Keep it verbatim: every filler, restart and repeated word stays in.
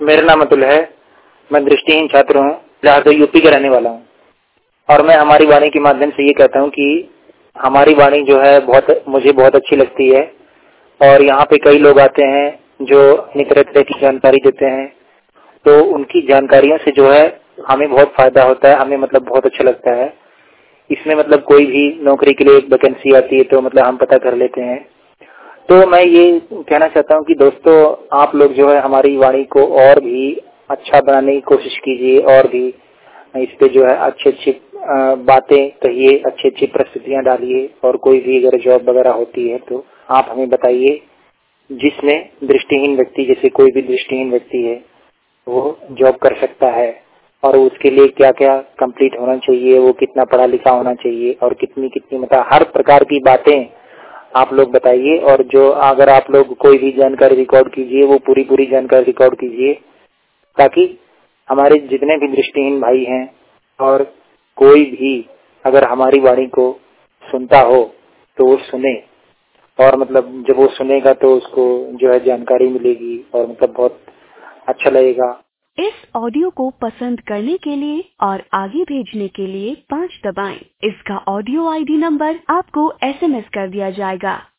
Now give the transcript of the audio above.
मेरा नाम अतुल है। मैं दृष्टिहीन छात्र हूँ, फिलहाल तो यूपी का रहने वाला हूँ। और मैं हमारी वाणी के माध्यम से ये कहता हूँ कि हमारी वाणी जो है बहुत मुझे बहुत अच्छी लगती है। और यहाँ पे कई लोग आते हैं जो अपनी तरह तरह की जानकारी देते हैं, तो उनकी जानकारियों से जो है हमें बहुत फायदा होता है, हमें मतलब बहुत अच्छा लगता है। इसमें मतलब कोई भी नौकरी के लिए एक वैकेंसी आती है तो मतलब हम पता कर लेते हैं। तो मैं ये कहना चाहता हूँ कि दोस्तों, आप लोग जो है हमारी वाणी को और भी अच्छा बनाने की कोशिश कीजिए और भी इस पे जो है अच्छी अच्छी बातें कहिए, अच्छी अच्छी प्रस्तुतियां डालिए। और कोई भी अगर जॉब वगैरह होती है तो आप हमें बताइए, जिसमें दृष्टिहीन व्यक्ति, जैसे कोई भी दृष्टिहीन व्यक्ति है वो जॉब कर सकता है। और उसके लिए क्या क्या कंप्लीट होना चाहिए, वो कितना पढ़ा लिखा होना चाहिए और कितनी कितनी मतलब हर प्रकार की बातें आप लोग बताइए। और जो अगर आप लोग कोई भी जानकारी रिकॉर्ड कीजिए, वो पूरी पूरी जानकारी रिकॉर्ड कीजिए, ताकि हमारे जितने भी दृष्टिहीन भाई हैं और कोई भी अगर हमारी वाणी को सुनता हो तो वो सुने। और मतलब जब वो सुनेगा तो उसको जो है जानकारी मिलेगी और मतलब बहुत अच्छा लगेगा। इस ऑडियो को पसंद करने के लिए और आगे भेजने के लिए पाँच दबाएं। इसका ऑडियो आईडी नंबर आपको एसएमएस कर दिया जाएगा।